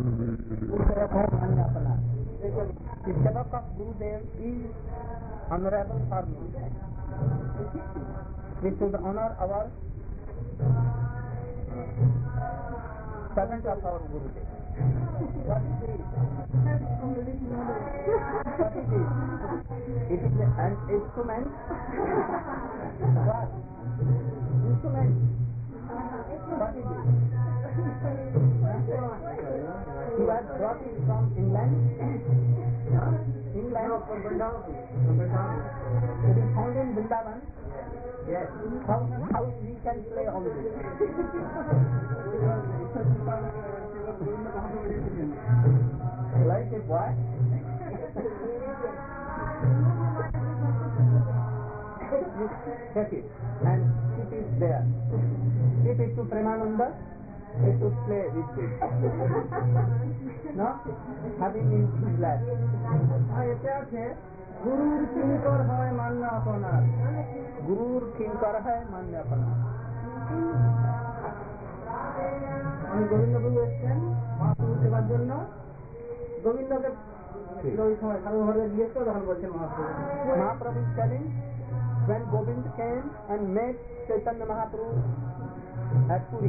Uttara hai Manyapana. The sevak of Gurudev is honorable for me. We should honor our servant of our Gurudev. What is this? What is this? It is an instrument. What? Instrument. What is it? You have brought it from England? England? No, from Vrindavan. It is found in Vrindavan? Yes. How we can play on this? Like it what? You take it and it is there. Give it to Premananda, it should play with it. No? Having in his lap. Gurur kinkar hai manna apana. Gurur kinkar hai manna apana. আমি গোবিন্দবাবু এসছেন মহাপ্রভু সেবার জন্য গোবিন্দকে ওই সময় সার্বভৌমে জিজ্ঞেস করে তখন বলছেন Mahaprabhu is telling when Govind came and met Chaitanya Mahaprabhu at Puri,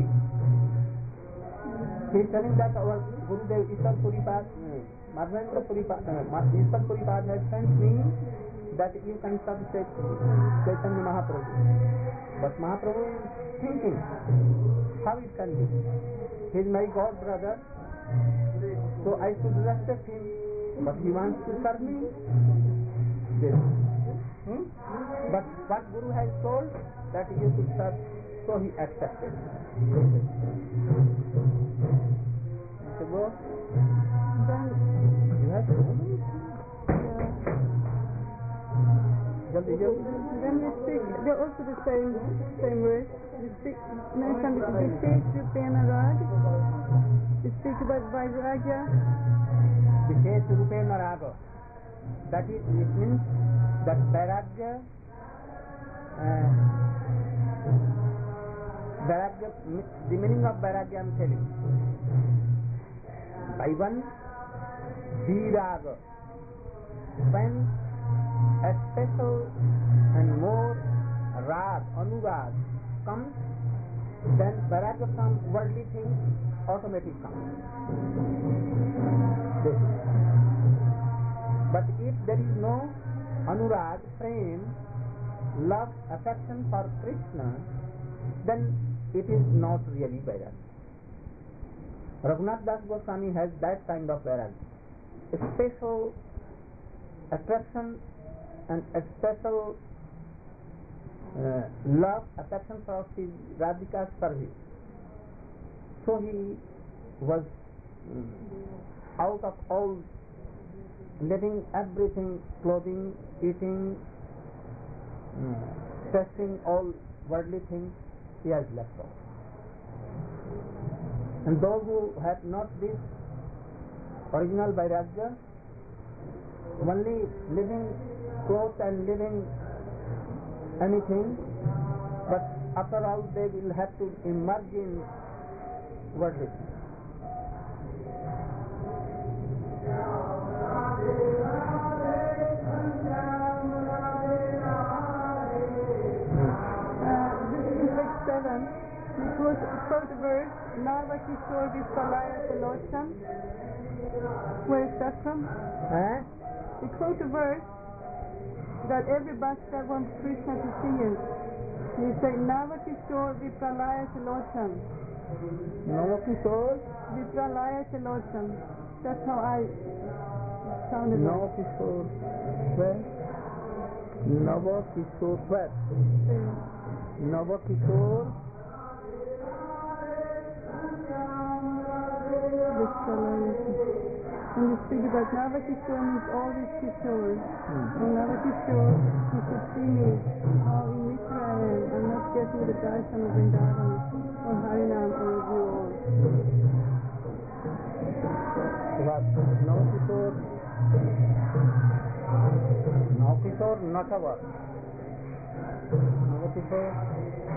he is telling that our Gurudev Ishwar Puripad Madhavendra Puripad Ishwar Puripad has sent me that you can serve Chaitanya Mahaprabhu. But Mahaprabhu is thinking how it can be. He is my God brother, so I should respect him, but he wants to serve me. This. But what Guru has told that you should serve, so he accepted. So go. You have so many things. When we speak, they're also the same words. We speak, many times we speak Rupena Rag. We speak about Vairagya. Vishesh Rupena Raga. That is, it means that Vairagya, the meaning of Vairagya I am telling. By one, Viraga. When a special and more rag, anurag comes, then Vairagya from worldly things automatically comes. This. But if there is no anurag, prem, love, affection for Krishna, then it is not really Vairagya. Raghunath Das Goswami has that kind of Vairagya. A special attraction and a special love, affection for his Radhika's service. So he was out of all, letting everything, clothing, eating, testing all worldly things, he has left off. And those who have not this original Vairagya, only living clothes and living anything, but after all they will have to emerge in worldly things. This is in page 7. We quote the verse, Narva Kishore Vispalaya Salocham. Where is that from? We quote a verse that every bhakta wants Krishna to sing it. We say, Narva Kishore Vipralaya Salocham. Narva Kishore Vipralaya Salocham. That's how I sounded. Narva Kishore. Where? Narva Kishore. Where? Narva Kishore. When you speak about Navakishore, means all these Kishores. And Navakishore, you should see me, how in Mitra I am. I'm not getting the darshan of Vrindavan, or Harinam, or you all. Navakishore, Natava. Navakishore,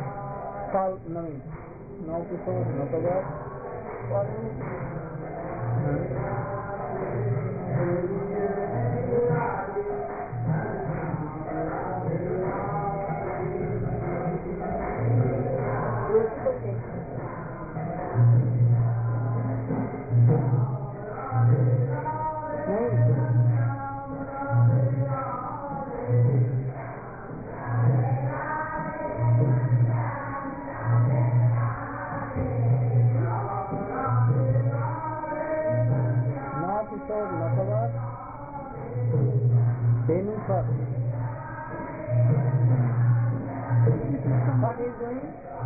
Navakishore, Natava. What he is doing?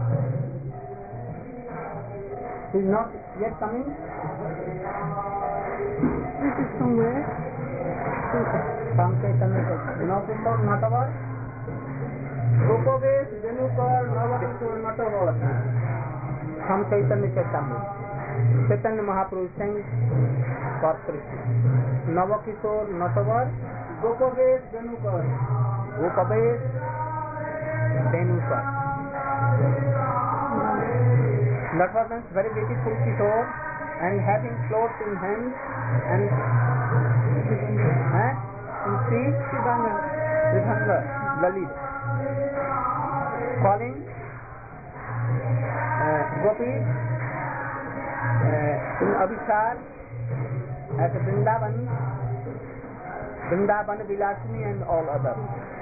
He is not yet coming. This is from where? From Chaitanya Chaitanya. Navkishor Natavar. Gopavesh Venukar Navakishor Natavar. From Chaitanya Chaitanya. Chaitanya Mahaprabhu sang for Krishna. Navakishor Natavar. Gopavesh Venukar. Gopavesh Venukar. That was a very beautiful Kishore, and having floats in hand and in feet, Srivanga, Lalit, calling gopis in Abhisar at Vrindavan, Vilasini and all others.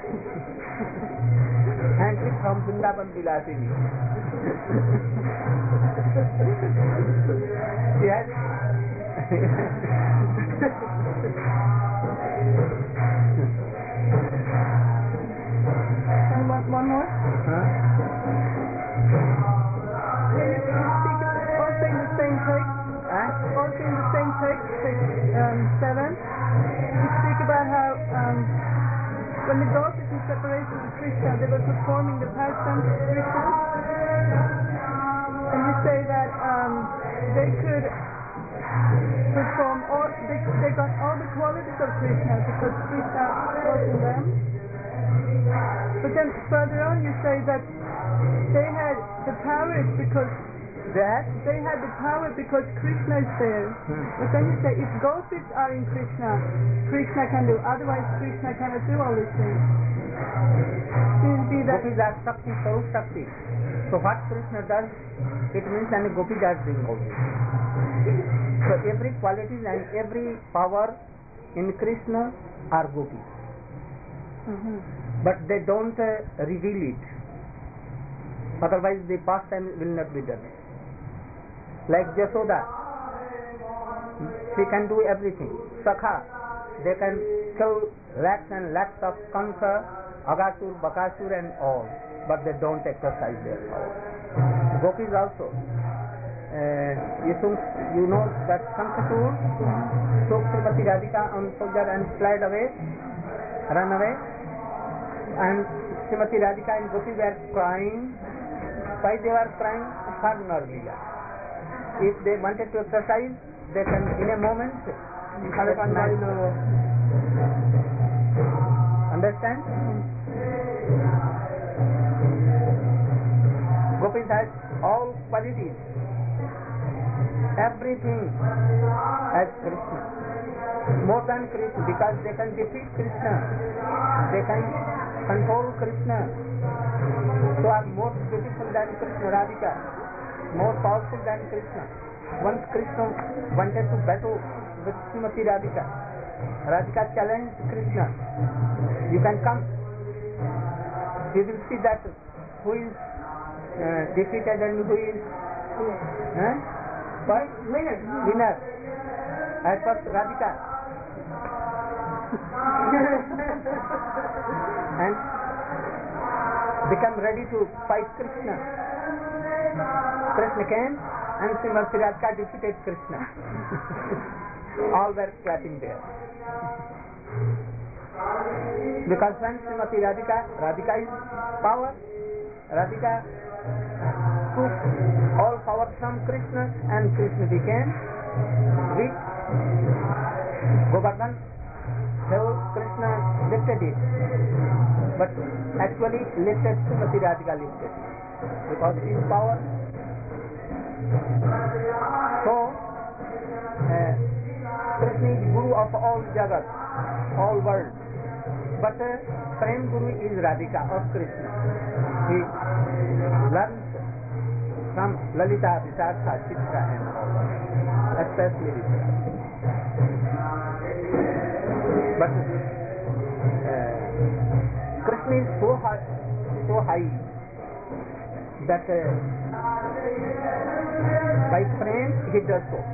And it's from Vrindavan Vilasini. Yes. And one more? Can you speak also in the same text? Also in the same text, 7, you speak about how when the gopis in separation with Krishna, they were performing the pastimes of Krishna. And you say that they could perform all, they got all the qualities of Krishna because Krishna was in them. But then further on you say that they had the powers because they had the power because Krishna is there. But then you say if gopis are in Krishna, Krishna can do. Otherwise Krishna cannot do all these things. Gopis are Shakti, Sarup Shakti. So what Krishna does, it means and gopis are doing also. So every quality and every power in Krishna are gopis. But they don't reveal it. Otherwise the pastime will not be done. Like Jasoda, she can do everything. Sakha, they can kill lakhs and lakhs of Kansa, Agasur, Bakasur and all, but they don't exercise their power. Gopis also. You know that Shankasur took Srimati Radhika on soldier and fled away, run away, and Srimati Radhika and Gopis were crying. Why they were crying? Sadhana Leela. If they wanted to exercise, they can in a moment. Understand? Gopis has all qualities, everything as Krishna, more than Krishna, because they can defeat Krishna, they can control Krishna, so are more beautiful than Krishna. Radhika, more powerful than Krishna. Once Krishna wanted to battle with Srimati Radhika. Radhika challenged Krishna. You can come. You will see that who is defeated and who is winner. At first Radhika. And become ready to fight Krishna. Krishna came and Srimati Radhika defeated Krishna. All were clapping there. Because when Srimati Radhika is power, Radhika took all power from Krishna and Krishna became weak. Govardhan held Krishna lifted it. But actually lifted Srimati Radhika lifted because his power. So Krishna is Guru of all Jagat, all world. But Prem Guru is Radhika of Krishna. He learns from Lalita, Visakha, Chitra and all, especially Visakha. But Krishna is so high that by Prem he does so.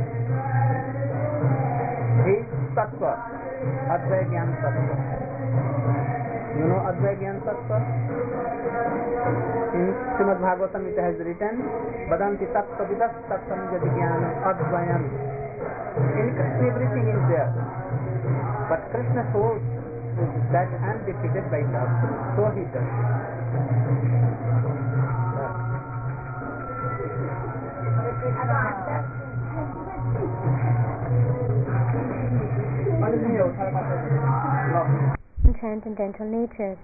He is Tattva, Advaya Gyan Tattva. You know Advaya Gyan Tattva? In Srimad Bhagavatam it has written, Vadanti Tattva Vidas Tattvam Jadi Gyanam Advayam. In Krishna everything is there. But Krishna shows that I am defeated by love. So he does. Transcendental natures.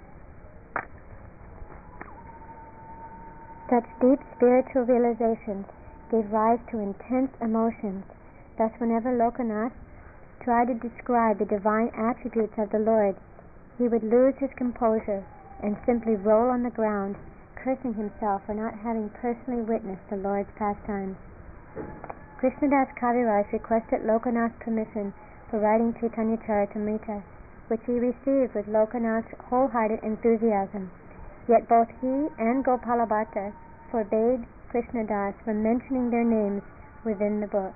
Such deep spiritual realizations gave rise to intense emotions. Thus, whenever Lokanath tried to describe the divine attributes of the Lord, he would lose his composure and simply roll on the ground, cursing himself for not having personally witnessed the Lord's pastimes. Krishnadas Kaviraj requested Lokanath's permission for writing Chaitanya Charitamrita, which he received with Lokanath's wholehearted enthusiasm. Yet both he and Gopala Bhatta forbade Krishnadas from mentioning their names within the book.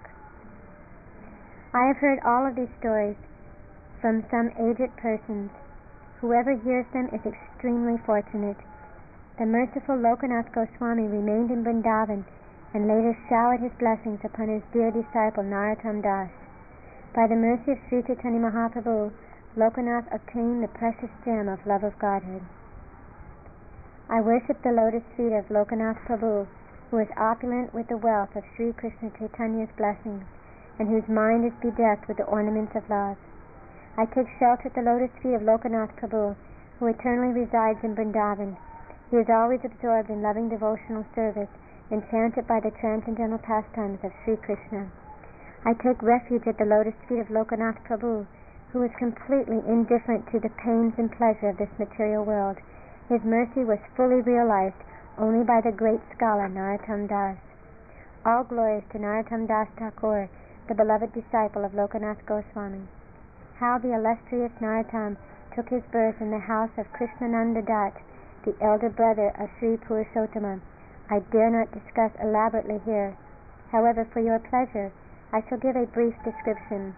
I have heard all of these stories from some aged persons. Whoever hears them is extremely fortunate. The merciful Lokanath Goswami remained in Vrindavan and later showered his blessings upon his dear disciple Narottam Das. By the mercy of Sri Chaitanya Mahaprabhu, Lokanath obtained the precious gem of love of Godhead. I worship the lotus feet of Lokanath Prabhu, who is opulent with the wealth of Sri Krishna Chaitanya's blessings, and whose mind is bedecked with the ornaments of love. I take shelter at the lotus feet of Lokanath Prabhu, who eternally resides in Vrindavan. He is always absorbed in loving devotional service, enchanted by the transcendental pastimes of Sri Krishna. I take refuge at the lotus feet of Lokanath Prabhu, who is completely indifferent to the pains and pleasure of this material world. His mercy was fully realized only by the great scholar Narottam Das. All glories to Narottam Das Thakur, the beloved disciple of Lokanath Goswami. How the illustrious Narottam took his birth in the house of Krishnananda Dat, the elder brother of Sri Purushottama, I dare not discuss elaborately here. However, for your pleasure, I shall give a brief description.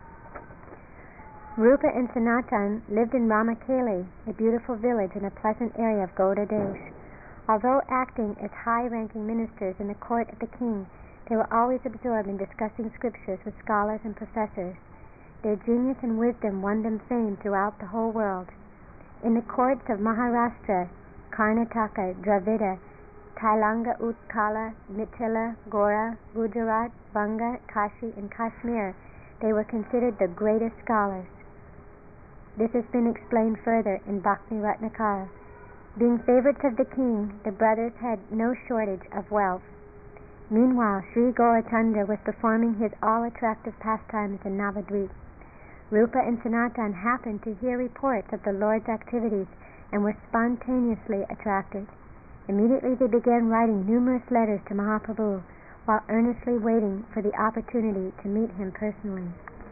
Rupa and Sanatan lived in Ramakeli, a beautiful village in a pleasant area of Gauda Desh. Although acting as high-ranking ministers in the court of the king, they were always absorbed in discussing scriptures with scholars and professors. Their genius and wisdom won them fame throughout the whole world. In the courts of Maharashtra, Karnataka, Dravida, Tailanga, Utkala, Mithila, Gora, Gujarat, Banga, Kashi, and Kashmir, they were considered the greatest scholars. This has been explained further in Bhakti Ratnakara. Being favorites of the king, the brothers had no shortage of wealth. Meanwhile, Sri Gaurachandra was performing his all-attractive pastimes in Navadvip. Rupa and Sanatan happened to hear reports of the Lord's activities and were spontaneously attracted. Immediately they began writing numerous letters to Mahaprabhu while earnestly waiting for the opportunity to meet him personally.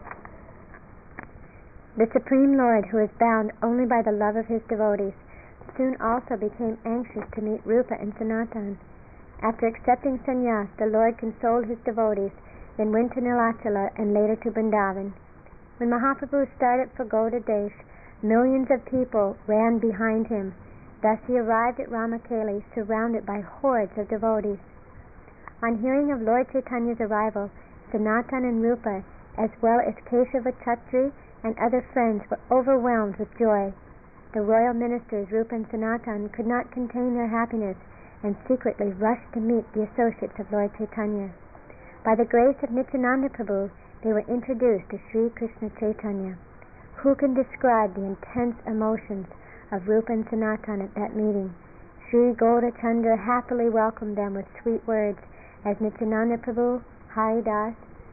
The Supreme Lord, who is bound only by the love of his devotees, soon also became anxious to meet Rupa and Sanatan. After accepting sannyas, the Lord consoled his devotees, then went to Nilachala and later to Vrindavan. When Mahaprabhu started for Gauda Desh, millions of people ran behind him. Thus he arrived at Ramakeli surrounded by hordes of devotees. On hearing of Lord Chaitanya's arrival, Sanatan and Rupa, as well as Keshava Chatri and other friends, were overwhelmed with joy. The royal ministers Rupa and Sanatan could not contain their happiness and secretly rushed to meet the associates of Lord Chaitanya. By the grace of Nityananda Prabhu, they were introduced to Sri Krishna Chaitanya. Who can describe the intense emotions of Rupa and Sanatan at that meeting? Sri Gaurachandra happily welcomed them with sweet words as Nityananda Prabhu, Haridas,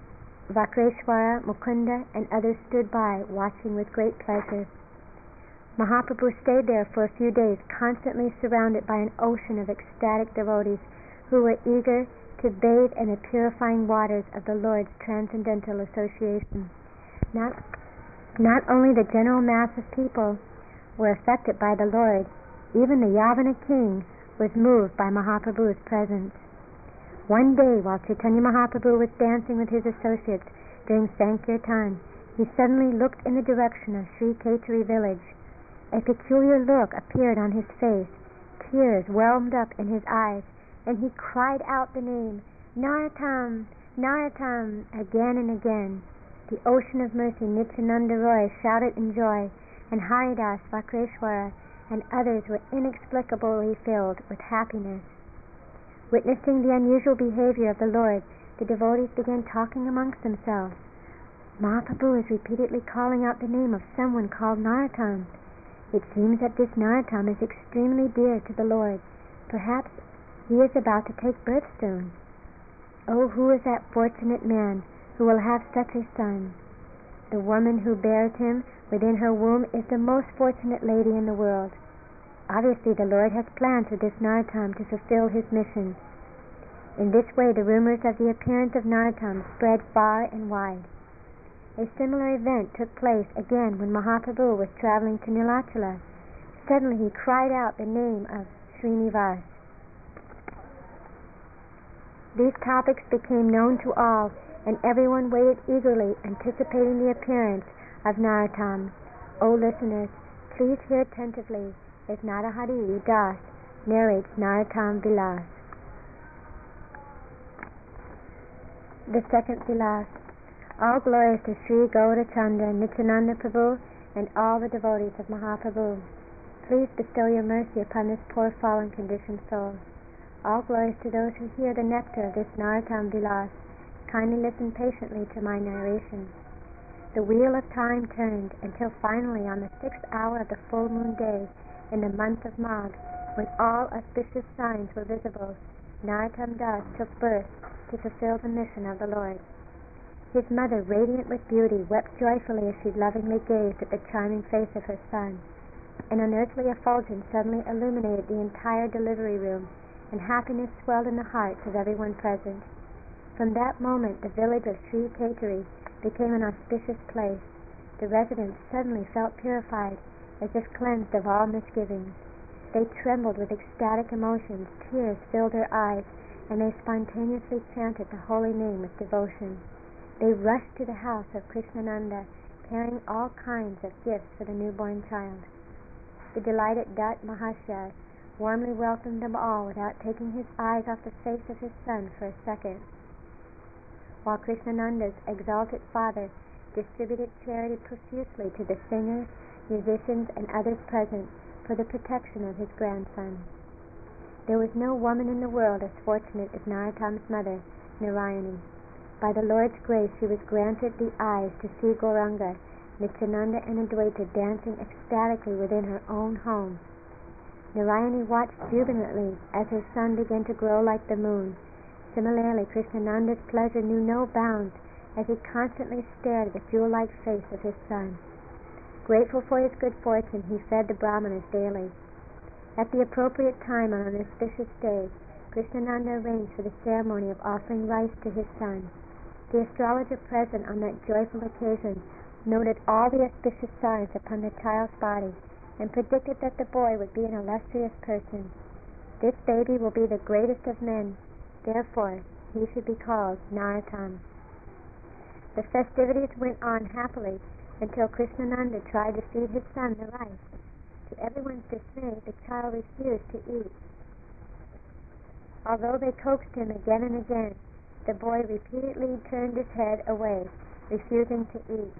Vakreshwara, Mukunda, and others stood by, watching with great pleasure. Mahaprabhu stayed there for a few days, constantly surrounded by an ocean of ecstatic devotees who were eager to bathe in the purifying waters of the Lord's transcendental association. Not only the general mass of people were affected by the Lord, even the Yavana king was moved by Mahaprabhu's presence. One day, while Chaitanya Mahaprabhu was dancing with his associates during Sankirtan, he suddenly looked in the direction of Sri Ketari village. A peculiar look appeared on his face, tears welled up in his eyes, and he cried out the name, Narottam, Narottam, again and again. The ocean of mercy, Nityananda Roy, shouted in joy, and Haridas, Vakreshwara, and others were inexplicably filled with happiness. Witnessing the unusual behavior of the Lord, the devotees began talking amongst themselves. Mahaprabhu is repeatedly calling out the name of someone called Narottam. It seems that this Narottam is extremely dear to the Lord. Perhaps he is about to take birth soon. Oh, who is that fortunate man who will have such a son? The woman who bears him within her womb is the most fortunate lady in the world. Obviously, the Lord has plans for this Narottam to fulfill his mission. In this way, the rumors of the appearance of Narottam spread far and wide. A similar event took place again when Mahaprabhu was traveling to Nilachala. Suddenly, he cried out the name of Srinivas. These topics became known to all, and everyone waited eagerly, anticipating the appearance of Narottam. O listeners, please hear attentively as Narahari Das narrates Narottam Vilas. The second Vilas. All glories to Sri Gaurachandra, Nityananda Prabhu, and all the devotees of Mahaprabhu. Please bestow your mercy upon this poor fallen conditioned soul. All glories to those who hear the nectar of this Narottam Vilas. Kindly listen patiently to my narration. The wheel of time turned until finally on the 6th hour of the full moon day in the month of Magh, when all auspicious signs were visible, Narottam Das took birth to fulfill the mission of the Lord. His mother, radiant with beauty, wept joyfully as she lovingly gazed at the charming face of her son. An unearthly effulgence suddenly illuminated the entire delivery room, and happiness swelled in the hearts of everyone present. From that moment, the village of Sri Ketari became an auspicious place. The residents suddenly felt purified, as if cleansed of all misgivings. They trembled with ecstatic emotions, tears filled their eyes, and they spontaneously chanted the holy name with devotion. They rushed to the house of Krishnananda, carrying all kinds of gifts for the newborn child. The delighted Dutt Mahashya warmly welcomed them all without taking his eyes off the face of his son for a second. While Krishnananda's exalted father distributed charity profusely to the singers, musicians, and others present for the protection of his grandson. There was no woman in the world as fortunate as Narottam's mother, Narayani. By the Lord's grace, she was granted the eyes to see Gauranga, Nityananda, and Advaita dancing ecstatically within her own home. Narayani watched jubilantly as her son began to grow like the moon. Similarly, Krishnananda's pleasure knew no bounds as he constantly stared at the jewel-like face of his son. Grateful for his good fortune, he fed the brahmanas daily. At the appropriate time on an auspicious day, Krishnananda arranged for the ceremony of offering rice to his son. The astrologer present on that joyful occasion noted all the auspicious signs upon the child's body and predicted that the boy would be an illustrious person. This baby will be the greatest of men, therefore he should be called Narottam. The festivities went on happily until Krishnananda tried to feed his son the rice. To everyone's dismay, the child refused to eat. Although they coaxed him again and again, the boy repeatedly turned his head away, refusing to eat.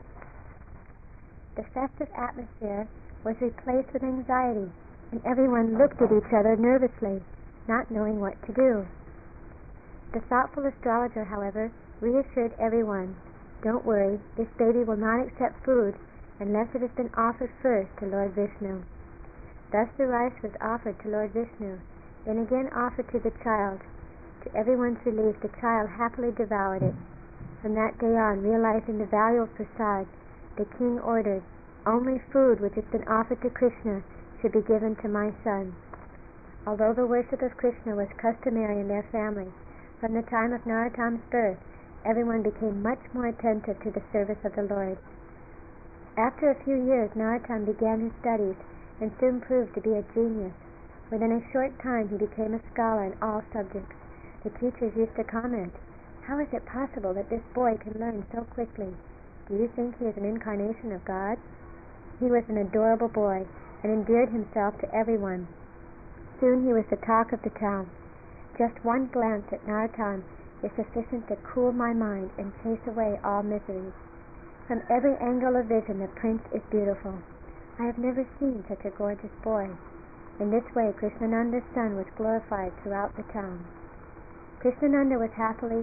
The festive atmosphere was replaced with anxiety, and everyone looked at each other nervously, not knowing what to do. The thoughtful astrologer, however, reassured everyone, "Don't worry, this baby will not accept food unless it has been offered first to Lord Vishnu." Thus the rice was offered to Lord Vishnu, then again offered to the child. To everyone's relief, the child happily devoured it. From that day on, realizing the value of prasad, the king ordered, "Only food which has been offered to Krishna should be given to my son." Although the worship of Krishna was customary in their family, from the time of Narottam's birth, everyone became much more attentive to the service of the Lord. After a few years, Narottam began his studies and soon proved to be a genius. Within a short time, he became a scholar in all subjects. The teachers used to comment, "How is it possible that this boy can learn so quickly? Do you think he is an incarnation of God?" He was an adorable boy and endeared himself to everyone. Soon he was the talk of the town. Just one glance at Narottam is sufficient to cool my mind and chase away all miseries. From every angle of vision the prince is beautiful. I have never seen such a gorgeous boy. In this way Krishnananda's son was glorified throughout the town. Krishnananda was happily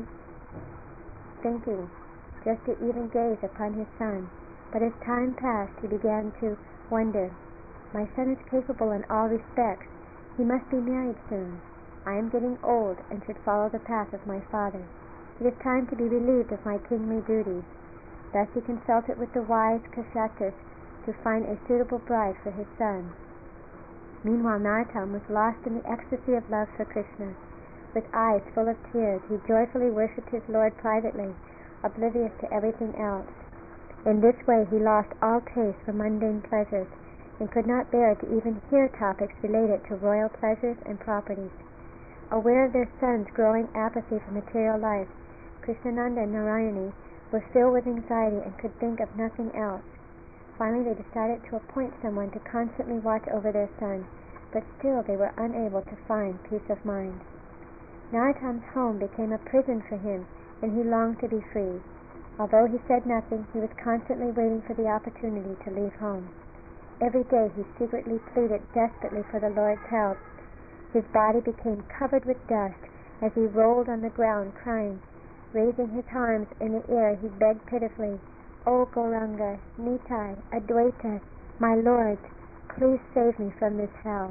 thinking just to even gaze upon his son, but as time passed he began to wonder, "My son is capable in all respects. He must be married soon. I am getting old and should follow the path of my father. It is time to be relieved of my kingly duties." Thus he consulted with the wise Kshatriyas to find a suitable bride for his son. Meanwhile Narottam was lost in the ecstasy of love for Krishna. With eyes full of tears he joyfully worshipped his Lord privately, oblivious to everything else. In this way he lost all taste for mundane pleasures and could not bear to even hear topics related to royal pleasures and properties. Aware of their son's growing apathy for material life, Krishnananda and Narayani were filled with anxiety and could think of nothing else. Finally they decided to appoint someone to constantly watch over their son, but still they were unable to find peace of mind. Narottam's home became a prison for him, and he longed to be free. Although he said nothing, he was constantly waiting for the opportunity to leave home. Every day he secretly pleaded desperately for the Lord's help. His body became covered with dust as he rolled on the ground crying. Raising his arms in the air he begged pitifully, "O Gauranga, Nitai, Advaita, my lords, please save me from this hell."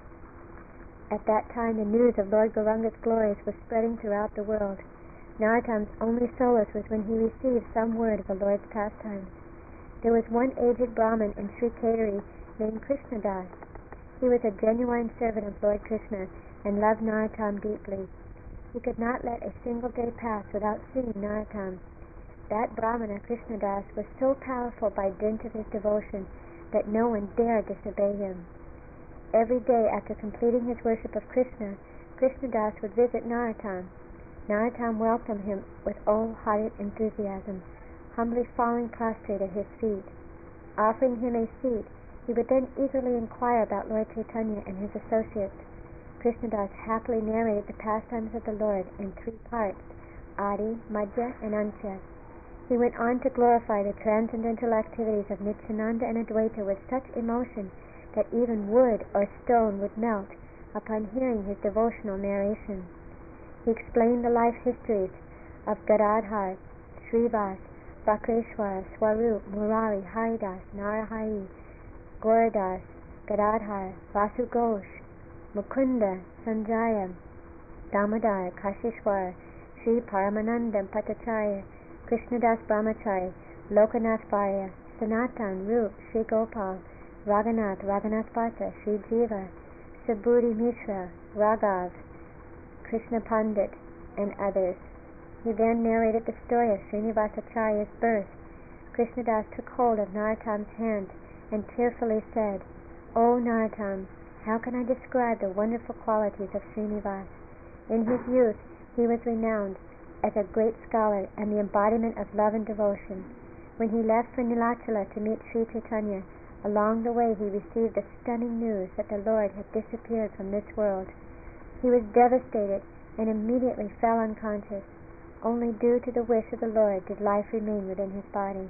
At that time the news of Lord Gauranga's glories was spreading throughout the world. Narottam's only solace was when he received some word of the Lord's pastimes. There was one aged Brahmin in Srikeri named Krishnadas. He was a genuine servant of Lord Krishna and loved Narottam deeply. He could not let a single day pass without seeing Narottam. That Brahmana, Krishnadas, was so powerful by dint of his devotion that no one dared disobey him. Every day after completing his worship of Krishna, Krishnadas would visit Narottam. Narottam welcomed him with wholehearted enthusiasm, humbly falling prostrate at his feet. Offering him a seat, he would then eagerly inquire about Lord Chaitanya and his associates. Krishnadas happily narrated the pastimes of the Lord in 3 parts, Adi, Madhya, and Antya. He went on to glorify the transcendental activities of Nityananda and Advaita with such emotion that even wood or stone would melt upon hearing his devotional narration. He explained the life histories of Gadadhar, Srivas, Vakreshwara, Swarup, Murari, Haridas, Narahari, Gauradas, Gadadhar, Vasu Ghosh, Mukunda, Sanjaya, Damodar, Kashishwar, Sri Paramanandam Patacharya, Krishnadas Brahmachari, Lokanath Varya, Sanatan, Rup, Sri Gopal, Raghunath, Raghunath Bhatta, Sri Jiva, Subudhi Mishra, Raghav, Krishna Pandit, and others. He then narrated the story of Srinivasacharya's birth. Krishnadas took hold of Narottam's hand and tearfully said, "O Narottam, how can I describe the wonderful qualities of Srinivas? In his youth he was renowned as a great scholar and the embodiment of love and devotion. When he left for Nilachala to meet Sri Chaitanya, along the way he received the stunning news that the Lord had disappeared from this world. He was devastated and immediately fell unconscious. Only due to the wish of the Lord did life remain within his body."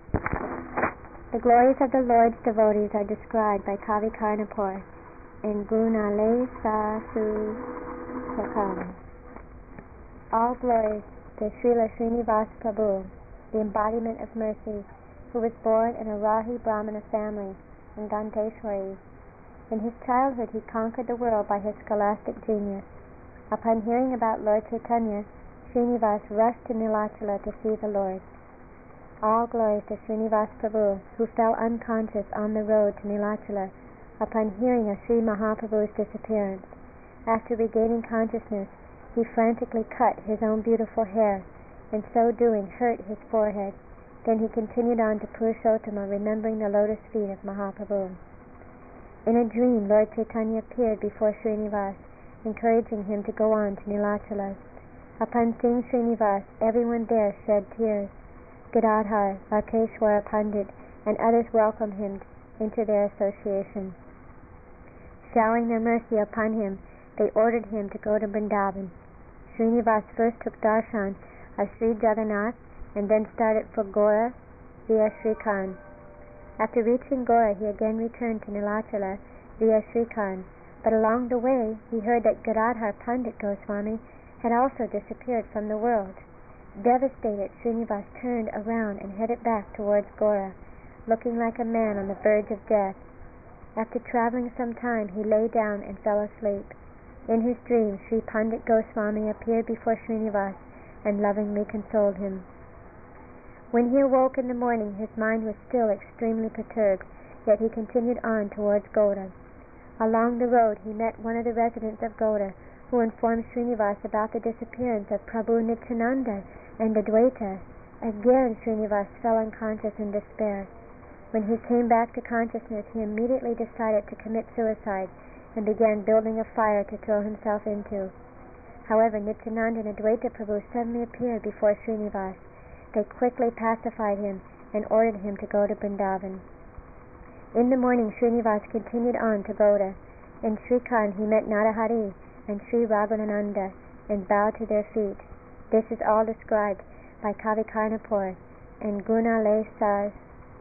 The glories of the Lord's devotees are described by Kavi Karnapur in Gunale Sasu Sakam. All glories to Srila Srinivas Prabhu, the embodiment of mercy, who was born in a Rahi Brahmana family in Danteshwari. In his childhood he conquered the world by his scholastic genius. Upon hearing about Lord Chaitanya, Srinivas rushed to Nilachala to see the Lord. All glories to Srinivas Prabhu, who fell unconscious on the road to Nilachala upon hearing of Sri Mahaprabhu's disappearance. After regaining consciousness, he frantically cut his own beautiful hair, and so doing hurt his forehead. Then he continued on to Purushottama, remembering the lotus feet of Mahaprabhu. In a dream, Lord Chaitanya appeared before Srinivas, encouraging him to go on to Nilachala. Upon seeing Srinivas, everyone there shed tears. Gadadhar, Lakeshwara Pandit, and others welcomed him into their association. Showering their mercy upon him, they ordered him to go to Vrindavan. Srinivas first took darshan of Sri Jagannath and then started for Gora via Srikhand. After reaching Gora, he again returned to Nilachala via Srikhand, but along the way he heard that Gadadhar Pandit Goswami had also disappeared from the world. Devastated, Srinivas turned around and headed back towards Gora, looking like a man on the verge of death. After traveling some time, he lay down and fell asleep. In his dream, Sri Pandit Goswami appeared before Srinivas and lovingly consoled him. When he awoke in the morning, his mind was still extremely perturbed, yet he continued on towards Gauda. Along the road, he met one of the residents of Gauda, who informed Srinivas about the disappearance of Prabhu Nityananda and Adwaita. Again, Srinivas fell unconscious in despair. When he came back to consciousness, he immediately decided to commit suicide and began building a fire to throw himself into. However, Nityananda and Adwaita Prabhu suddenly appeared before Srinivas. They quickly pacified him and ordered him to go to Vrindavan. In the morning, Srinivas continued on to Gauda. In Srikhand, he met Narahari and Sri Raghuvananda and bowed to their feet. This is all described by Kavi Karnapur and Gunale Saz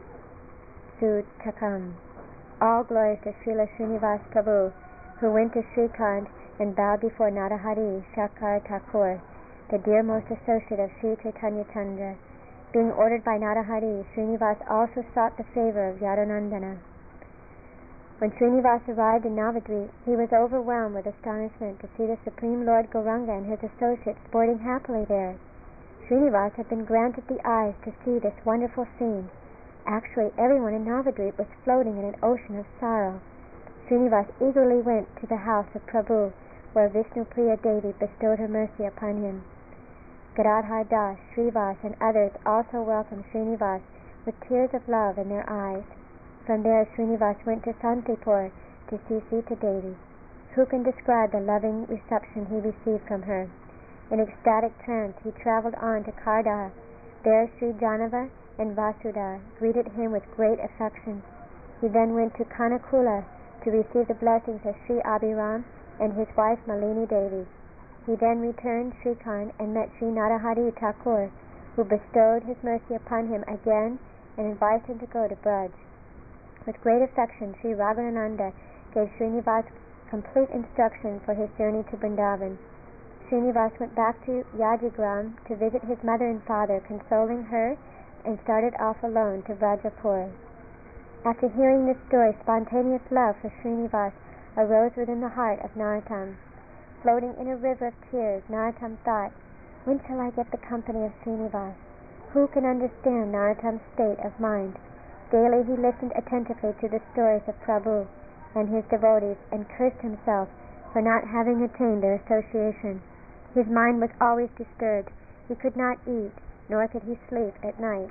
Sutakam. All glories to Srila Srinivas Prabhu, who went to Srikhand and bowed before Narahari Shakar Thakur, the dearmost associate of Sri Chaitanya Chandra. Being ordered by Narahari, Srinivas also sought the favor of Yadunandana. When Srinivas arrived in Navadvip, he was overwhelmed with astonishment to see the Supreme Lord Gauranga and his associates sporting happily there. Srinivas had been granted the eyes to see this wonderful scene. Actually, everyone in Navadvip was floating in an ocean of sorrow. Srinivas eagerly went to the house of Prabhu, where Vishnupriya Devi bestowed her mercy upon him. Gadadhar Das, Srivas, and others also welcomed Srinivas with tears of love in their eyes. From there, Srinivas went to Santipur to see Sita Devi. Who can describe the loving reception he received from her? In ecstatic trance, he traveled on to Kardha. There, Sri Janava and Vasudha greeted him with great affection. He then went to Kanakula to receive the blessings of Sri Abhiram and his wife Malini Devi. He then returned Srikhand and met Sri Narahari Thakur, who bestowed his mercy upon him again and invited him to go to Braj. With great affection, Sri Raghuvananda gave Srinivas complete instruction for his journey to Vrindavan. Srinivas went back to Yajigram to visit his mother and father, consoling her, and started off alone to Vrajapur. After hearing this story, spontaneous love for Srinivas arose within the heart of Narottam. Floating in a river of tears, Narottam thought, "When shall I get the company of Srinivas?" Who can understand Narottam's state of mind? Daily he listened attentively to the stories of Prabhu and his devotees and cursed himself for not having attained their association. His mind was always disturbed. He could not eat, nor could he sleep at night.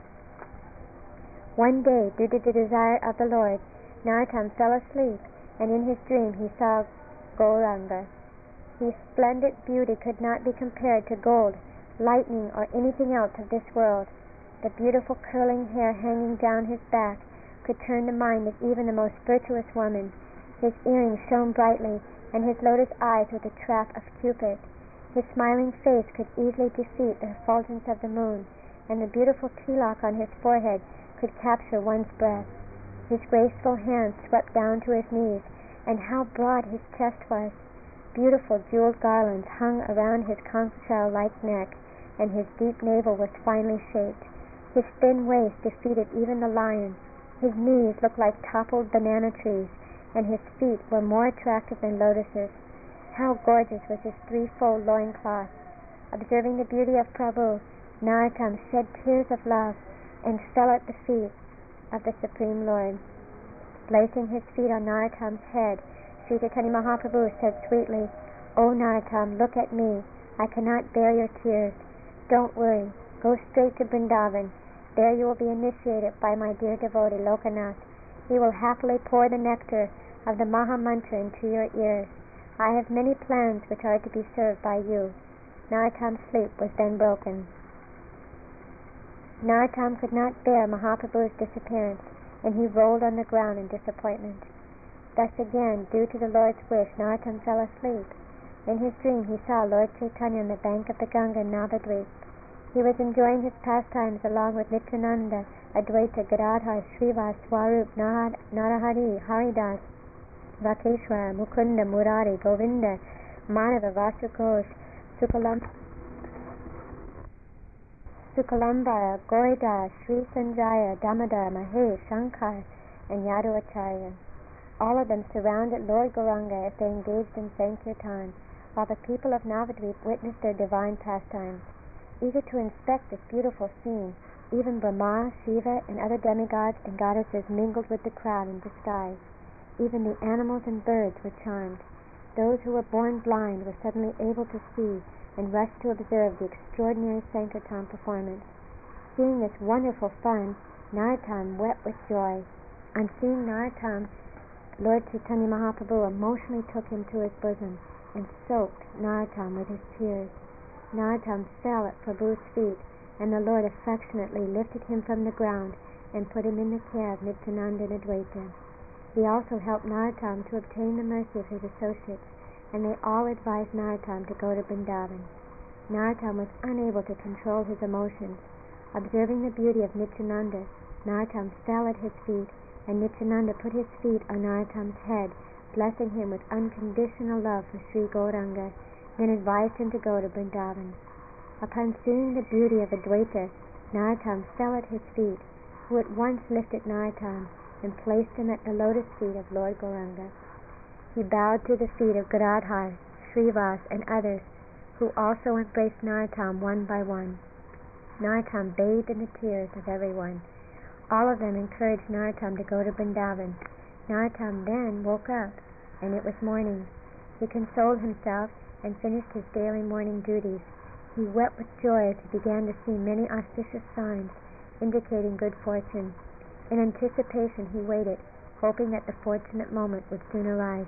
One day, due to the desire of the Lord, Narottam fell asleep, and in his dream he saw Gauranga. His splendid beauty could not be compared to gold, lightning, or anything else of this world. The beautiful curling hair hanging down his back could turn the mind of even the most virtuous woman. His earrings shone brightly, and his lotus eyes were the trap of Cupid. His smiling face could easily defeat the effulgence of the moon, and the beautiful tilak on his forehead could capture one's breath. His graceful hands swept down to his knees, and how broad his chest was! Beautiful jeweled garlands hung around his conch-shell-like neck, and his deep navel was finely shaped. His thin waist defeated even the lion. His knees looked like toppled banana trees, and his feet were more attractive than lotuses. How gorgeous was his threefold loincloth! Observing the beauty of Prabhu, Narottam shed tears of love and fell at the feet of the Supreme Lord. Placing his feet on Narottam's head, Sri Chaitanya Mahaprabhu said sweetly, "O Narottam, look at me. I cannot bear your tears. Don't worry. Go straight to Vrindavan. There you will be initiated by my dear devotee Lokanath. He will happily pour the nectar of the Maha Mantra into your ears. I have many plans which are to be served by you." Narottam's sleep was then broken. Narottam could not bear Mahaprabhu's disappearance, and he rolled on the ground in disappointment. Thus again, due to the Lord's wish, Narottam fell asleep. In his dream he saw Lord Chaitanya on the bank of the Ganga in Navadvip. He was enjoying his pastimes along with Nityananda, Advaita, Gadadhar, Srivas, Swarup, Narahari, Haridas, Vakeshwara, Mukunda, Murari, Govinda, Madhava, Vasukosh, Sukalambara, Gauridas, Sri Sanjaya, Damodar, Mahesh, Shankar, and Yadavacharya. All of them surrounded Lord Gauranga as they engaged in Sankirtan, while the people of Navadvip witnessed their divine pastimes. Eager to inspect this beautiful scene, even Brahma, Shiva, and other demigods and goddesses mingled with the crowd in disguise. Even the animals and birds were charmed. Those who were born blind were suddenly able to see and rushed to observe the extraordinary Sankirtan performance. Seeing this wonderful fun, Narottam wept with joy. On seeing Narottam, Lord Chaitanya Mahaprabhu emotionally took him to his bosom and soaked Narottam with his tears. Narottam fell at Prabhu's feet, and the Lord affectionately lifted him from the ground and put him in the care of Nityananda and Advaita. He also helped Narottam to obtain the mercy of his associates, and they all advised Narottam to go to Vrindavan. Narottam was unable to control his emotions. Observing the beauty of Nityananda, Narottam fell at his feet, and Nityananda put his feet on Narottam's head, blessing him with unconditional love for Sri Gauranga, then advised him to go to Vrindavan. Upon seeing the beauty of Advaita, Narottam fell at his feet, who at once lifted Narottam and placed him at the lotus feet of Lord Gauranga. He bowed to the feet of Gadadhar, Srivas, and others, who also embraced Narottam one by one. Narottam bathed in the tears of everyone. All of them encouraged Narottam to go to Vrindavan. Narottam then woke up, and it was morning. He consoled himself and finished his daily morning duties. He wept with joy as he began to see many auspicious signs indicating good fortune. In anticipation he waited, hoping that the fortunate moment would soon arrive.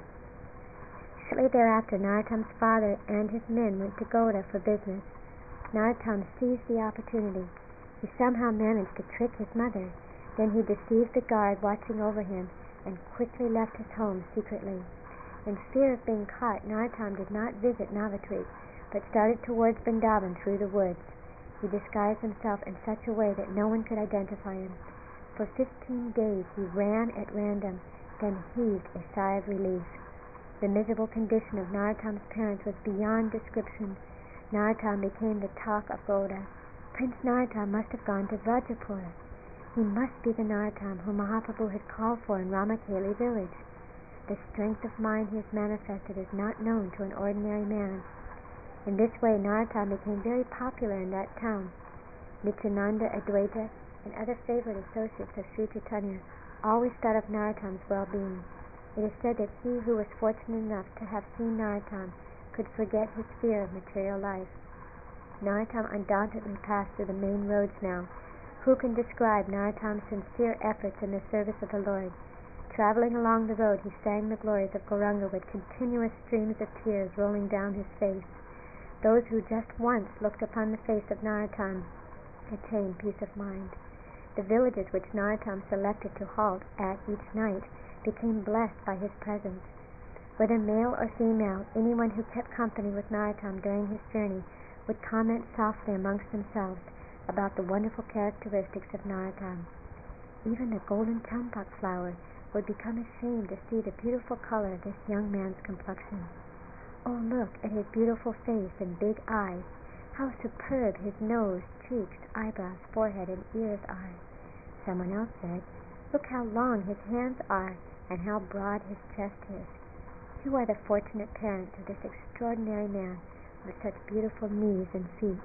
Shortly thereafter, Narottam's father and his men went to Goda for business. Narottam seized the opportunity. He somehow managed to trick his mother. Then he deceived the guard watching over him and quickly left his home secretly. In fear of being caught, Narottam did not visit Navadvip, but started towards Vrindavan through the woods. He disguised himself in such a way that no one could identify him. For 15 days he ran at random, then heaved a sigh of relief. The miserable condition of Narottam's parents was beyond description. Narottam became the talk of Goda. Prince Narottam must have gone to Vrajapur. He must be the Narottam whom Mahaprabhu had called for in Ramakeli village. The strength of mind he has manifested is not known to an ordinary man. In this way Narottam became very popular in that town. Nityananda, Advaita, and other favorite associates of Sri Chaitanya always thought of Narottam's well-being. It is said that he who was fortunate enough to have seen Narottam could forget his fear of material life. Narottam undauntedly passed through the main roads now. Who can describe Narottam's sincere efforts in the service of the Lord? Traveling along the road, he sang the glories of Gauranga with continuous streams of tears rolling down his face. Those who just once looked upon the face of Narottam attained peace of mind. The villages which Narottam selected to halt at each night became blessed by his presence. Whether male or female, anyone who kept company with Narottam during his journey would comment softly amongst themselves about the wonderful characteristics of Narottam. Even the golden champak flower would become ashamed to see the beautiful color of this young man's complexion. Oh, look at his beautiful face and big eyes. How superb his nose, cheeks, eyebrows, forehead, and ears are. Someone else said, look how long his hands are and how broad his chest is. You are the fortunate parents of this extraordinary man with such beautiful knees and feet.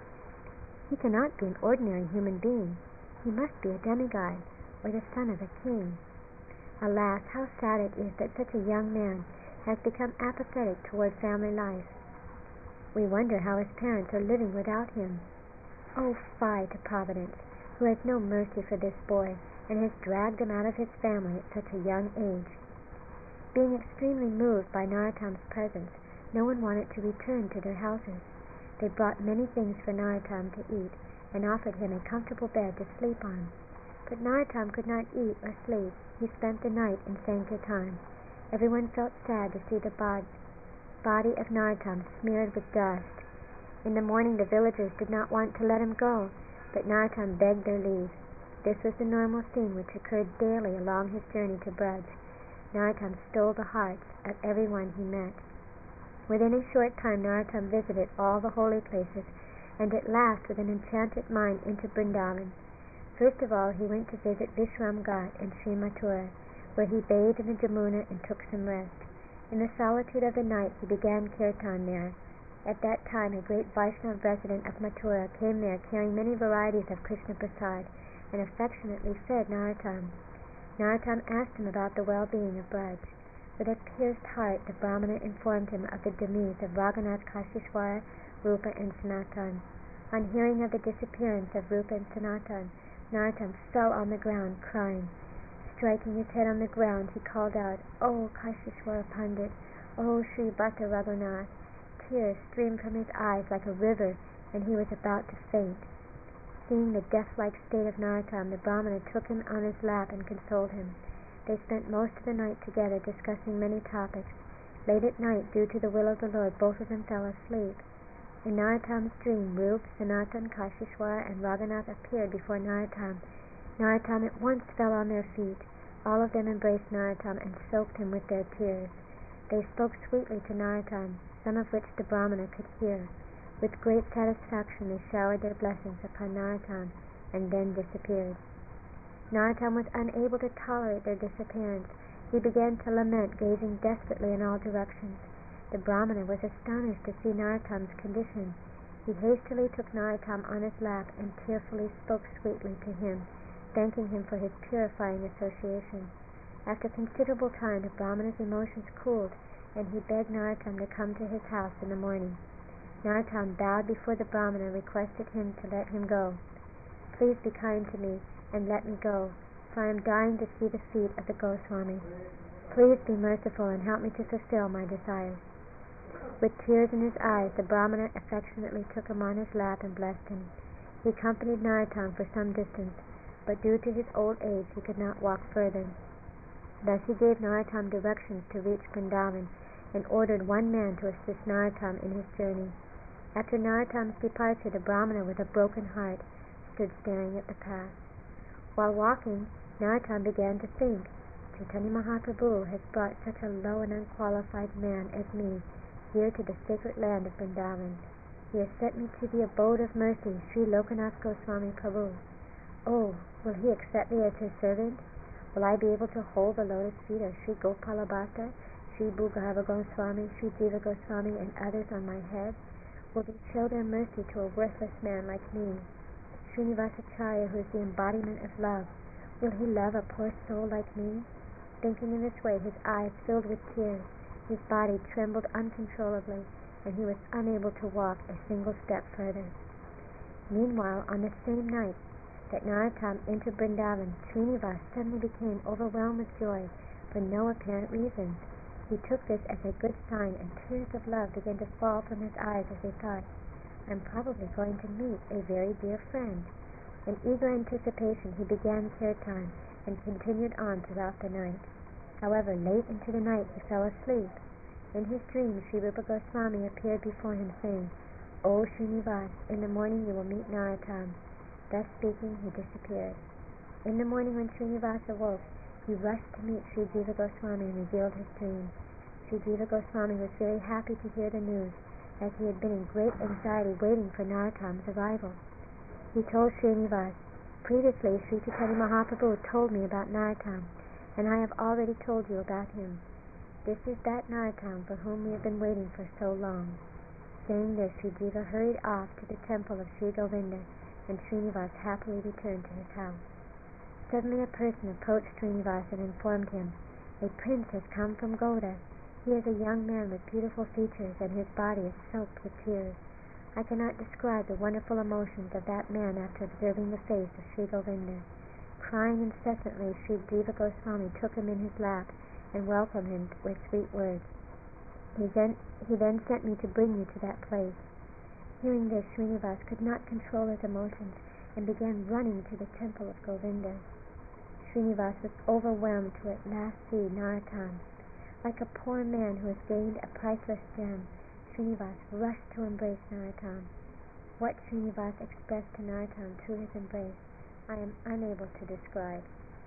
He cannot be an ordinary human being. He must be a demigod, or the son of a king. Alas, how sad it is that such a young man has become apathetic toward family life. We wonder how his parents are living without him. Oh, fie to Providence, who has no mercy for this boy, and has dragged him out of his family at such a young age. Being extremely moved by Narottam's presence, no one wanted to return to their houses. They brought many things for Narottam to eat, and offered him a comfortable bed to sleep on. But Narottam could not eat or sleep. He spent the night in Sankirtan. Everyone felt sad to see the body of Narottam smeared with dust. In the morning the villagers did not want to let him go, but Narottam begged their leave. This was the normal scene which occurred daily along his journey to Braj. Narottam stole the hearts of everyone he met. Within a short time Narottam visited all the holy places, and at last with an enchanted mind entered Vrindavan. First of all he went to visit Vishram Ghat in Sri Mathura, where he bathed in the Jamuna and took some rest. In the solitude of the night he began kirtan there. At that time a great Vaishnava resident of Mathura came there carrying many varieties of Krishna Prasad, and affectionately fed Narottam. Narottam asked him about the well-being of Braj. With a pierced heart the Brahmana informed him of the demise of Raghunath Kashishwara, Rupa and Sanatan. On hearing of the disappearance of Rupa and Sanatan, Narottam fell on the ground crying. Striking his head on the ground he called out, "O Kashishwara Pandit, O Sri Bhatta Raghunath!" Tears streamed from his eyes like a river, and he was about to faint. Seeing the death-like state of Narottam, the Brahmana took him on his lap and consoled him. They spent most of the night together discussing many topics. Late at night, due to the will of the Lord, both of them fell asleep. In Narottam's dream, Rup, Sanatan, Kashishwara, and Raghunath appeared before Narottam. Narottam at once fell on their feet. All of them embraced Narottam and soaked him with their tears. They spoke sweetly to Narottam, some of which the Brahmana could hear. With great satisfaction they showered their blessings upon Narottam and then disappeared. Narottam was unable to tolerate their disappearance. He began to lament, gazing desperately in all directions. The Brahmana was astonished to see Narottam's condition. He hastily took Narottam on his lap and tearfully spoke sweetly to him, thanking him for his purifying association. After considerable time the Brahmana's emotions cooled, and he begged Narottam to come to his house in the morning. Narottam bowed before the Brahmana and requested him to let him go. "Please be kind to me and let me go, for I am dying to see the feet of the Goswami. Please be merciful and help me to fulfill my desires." With tears in his eyes the Brahmana affectionately took him on his lap and blessed him. He accompanied Narottam for some distance, but due to his old age he could not walk further. Thus he gave Narottam directions to reach Vrindavan, and ordered one man to assist Narottam in his journey. After Narottam's departure the Brahmana with a broken heart stood staring at the path. While walking, Narottam began to think, Chaitanya Mahaprabhu has brought such a low and unqualified man as me here to the sacred land of Vrindavan. He has sent me to the abode of mercy, Sri Lokanath Goswami Prabhu. Oh, will he accept me as his servant? Will I be able to hold the lotus feet of Sri Gopala Bhatta, Sri Bhugava Goswami, Sri Jiva Goswami, and others on my head? Will they show their mercy to a worthless man like me? Srinivasacharya, who is the embodiment of love, will he love a poor soul like me? Thinking in this way, his eyes filled with tears, his body trembled uncontrollably, and he was unable to walk a single step further. Meanwhile, on the same night that Narottam entered Vrindavan, Srinivas suddenly became overwhelmed with joy for no apparent reason. He took this as a good sign, and tears of love began to fall from his eyes as he thought, "I'm probably going to meet a very dear friend." In eager anticipation he began kirtan and continued on throughout the night. However, late into the night he fell asleep. In his dream Sri Rupa Goswami appeared before him saying, "O Srinivas, in the morning you will meet Narottam." Thus speaking, he disappeared. In the morning when Srinivas awoke, he rushed to meet Sri Jiva Goswami and revealed his dream. Sri Jiva Goswami was very happy to hear the news, as he had been in great anxiety waiting for Narottam's arrival. He told Srinivas, "Previously Sri Chaitanya Mahaprabhu told me about Narottam, and I have already told you about him. This is that Narottam for whom we have been waiting for so long." Saying this, Sri Jiva hurried off to the temple of Sri Govinda, and Srinivas happily returned to his house. Suddenly a person approached Srinivas and informed him, "A prince has come from Goda. He is a young man with beautiful features, and his body is soaked with tears." I cannot describe the wonderful emotions of that man after observing the face of Sri Govinda. Crying incessantly, Sri Jiva Goswami took him in his lap and welcomed him with sweet words. He then sent me to bring you to that place. Hearing this, Srinivas could not control his emotions and began running to the temple of Govinda. Srinivas was overwhelmed to at last see Narottam. Like a poor man who has gained a priceless gem, Srinivas rushed to embrace Narottam. What Srinivas expressed to Narottam through his embrace, I am unable to describe.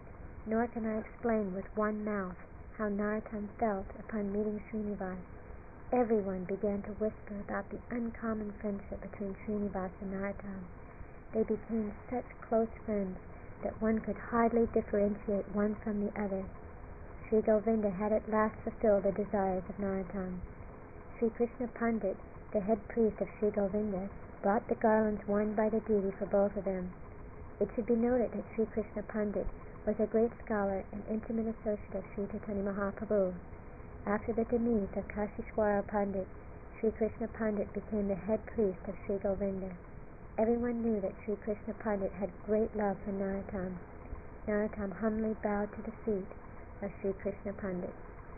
Nor can I explain with one mouth how Narottam felt upon meeting Srinivas. Everyone began to whisper about the uncommon friendship between Srinivas and Narottam. They became such close friends that one could hardly differentiate one from the other. Sri Govinda had at last fulfilled the desires of Narottam. Sri Krishna Pandit, the head priest of Sri Govinda, brought the garlands worn by the deity for both of them. It should be noted that Sri Krishna Pandit was a great scholar and intimate associate of Sri Chaitanya Mahaprabhu. After the demise of Kashishwara Pandit, Sri Krishna Pandit became the head priest of Sri Govinda. Everyone knew that Sri Krishna Pandit had great love for Narottam. Narottam humbly bowed to the feet of Sri Krishna Pandit.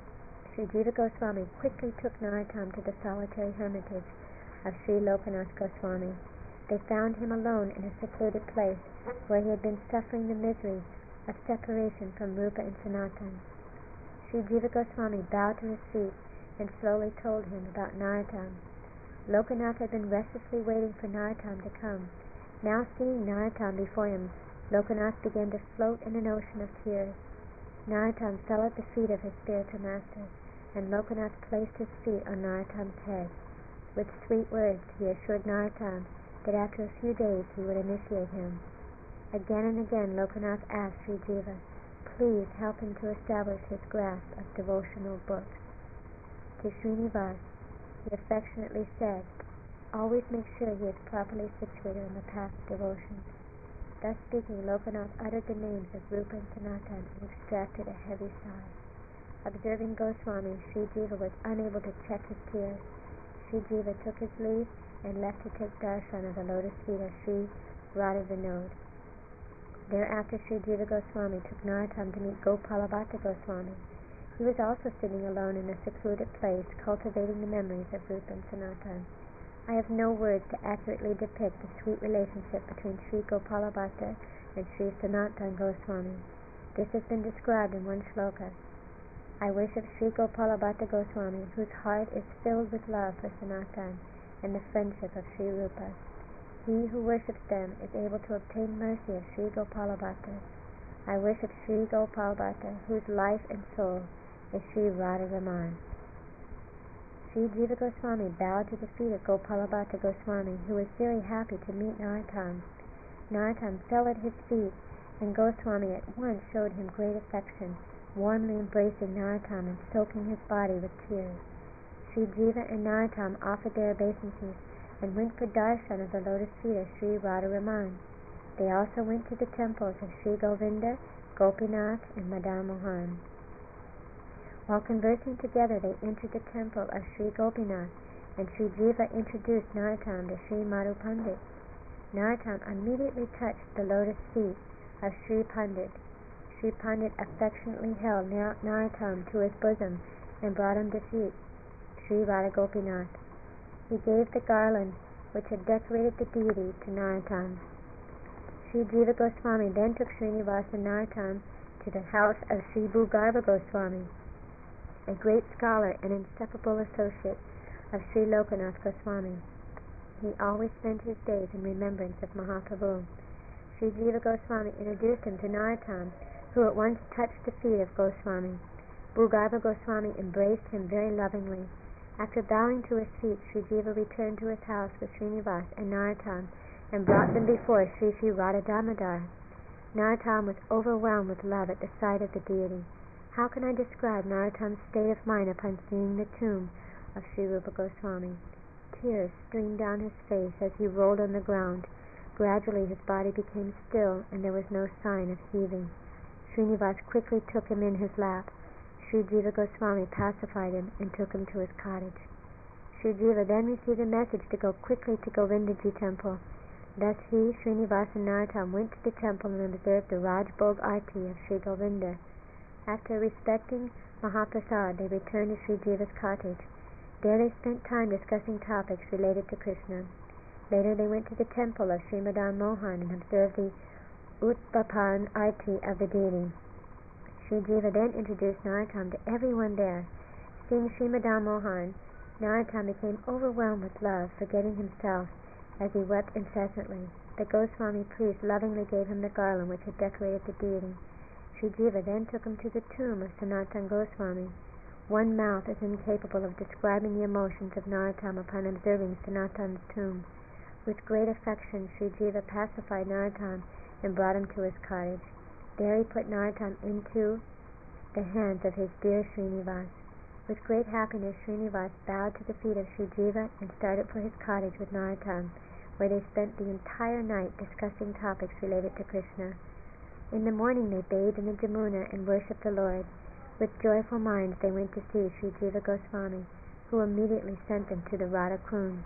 Sri Jiva Goswami quickly took Narottam to the solitary hermitage of Sri Lokanath Goswami. They found him alone in a secluded place where he had been suffering the miseries of separation from Rupa and Sanatan. Sri Jiva Goswami bowed to his feet and slowly told him about Narottam. Lokanath had been restlessly waiting for Narottam to come. Now seeing Narottam before him, Lokanath began to float in an ocean of tears. Narottam fell at the feet of his spiritual master, and Lokanath placed his feet on Narottam's head. With sweet words he assured Narottam that after a few days he would initiate him. Again and again Lokanath asked Sri Jiva, please help him to establish his grasp of devotional books. To Srinivas, he affectionately said, always make sure he is properly situated on the path of devotion. Thus speaking, Lokanath uttered the names of Rupa and Sanatan and extracted a heavy sigh. Observing Goswami, Sri Jiva was unable to check his tears. Sri Jiva took his leave and left to take darshan of the lotus feet of Sri Radha Vinod. Thereafter Sri Jiva Goswami took Narottam to meet Gopala Bhatta Goswami. He was also sitting alone in a secluded place, cultivating the memories of Rupa and Sanatan. I have no words to accurately depict the sweet relationship between Sri Gopala Bhatta and Sri Sanatan Goswami. This has been described in one shloka. I wish of Sri Gopala Bhatta Goswami, whose heart is filled with love for Sanatan and the friendship of Sri Rupa. He who worships them is able to obtain mercy of Sri Gopala Bhatta. I wish of Sri Gopala Bhatta, whose life and soul is Sri Radha Raman. Sri Jiva Goswami bowed to the feet of Gopala Bhatta Goswami, who was very happy to meet Narottam. Narottam fell at his feet, and Goswami at once showed him great affection, warmly embracing Narottam and soaking his body with tears. Sri Jiva and Narottam offered their obeisances and went for darshan of the lotus feet of Sri Radha Raman. They also went to the temples of Sri Govinda, Gopinath, and Madan Mohan. While conversing together, they entered the temple of Sri Gopinath, and Sri Jiva introduced Narottam to Sri Madhu Pandit. Narottam immediately touched the lotus feet of Sri Pandit. Sri Pandit affectionately held Narottam to his bosom and brought him to see Sri Radha Gopinath. He gave the garland which had decorated the deity to Narottam. Sri Jiva Goswami then took Srinivas and Narottam to the house of Sri Bhugarbha Goswami, a great scholar and inseparable associate of Sri Lokanath Goswami. He always spent his days in remembrance of Mahaprabhu. Sri Jiva Goswami introduced him to Narottam, who at once touched the feet of Goswami. Bhugarbha Goswami embraced him very lovingly. After bowing to his feet, Sri Jiva returned to his house with Srinivas and Narottam and brought them before Sri Sri Radha Damodar. Narottam was overwhelmed with love at the sight of the deity. How can I describe Narottam's state of mind upon seeing the tomb of Sri Rupa Goswami? tears streamed down his face as he rolled on the ground. Gradually his body became still, and there was no sign of heaving. Srinivas quickly took him in his lap. Sri Jiva Goswami pacified him and took him to his cottage. Sri Jiva then received a message to go quickly to Govindaji temple. Thus he, Srinivas, and Narottam went to the temple and observed the Rajbhog Arti of Sri Govinda. After respecting Mahaprasad, they returned to Sri Jiva's cottage. There they spent time discussing topics related to Krishna. Later they went to the temple of Sri Madan Mohan and observed the Utpapan Arti of the deity. Sri Jiva then introduced Narottam to everyone there. Seeing Sri Madan Mohan, Narottam became overwhelmed with love, forgetting himself as he wept incessantly. The Goswami priest lovingly gave him the garland which had decorated the deity. Sri Jiva then took him to the tomb of Sanatana Goswami. One mouth is incapable of describing the emotions of Narottam upon observing Sanatana's tomb. With great affection, Sri Jiva pacified Narottam and brought him to his cottage. There he put Narottam into the hands of his dear Srinivas. With great happiness, Srinivas bowed to the feet of Sri Jiva and started for his cottage with Narottam, where they spent the entire night discussing topics related to Krishna. In the morning they bathed in the Jamuna and worshipped the Lord. With joyful minds they went to see Sri Jiva Goswami, who immediately sent them to the Radha Kund.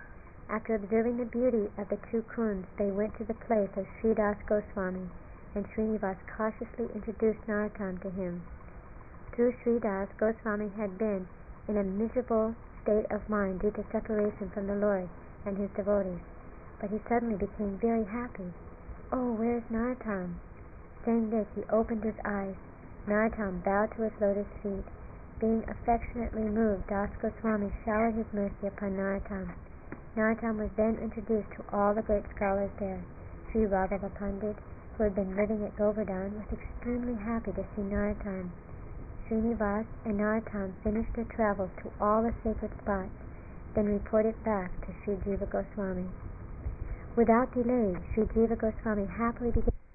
After observing the beauty of the two kunds, they went to the place of Sridas Goswami, and Srinivas cautiously introduced Narottam to him. Through Sridas, Goswami had been in a miserable state of mind due to separation from the Lord and his devotees, but he suddenly became very happy. "Oh, where is Narottam?" Saying this, he opened his eyes. Narottam bowed to his lotus feet. Being affectionately moved, Das Goswami showered his mercy upon Narottam. Narottam was then introduced to all the great scholars there. Sri Raghava Pandit, who had been living at Govardhan, was extremely happy to see Narottam. Srinivas and Narottam finished their travels to all the sacred spots, then reported back to Sri Jiva Goswami. Without delay, Sri Jiva Goswami happily began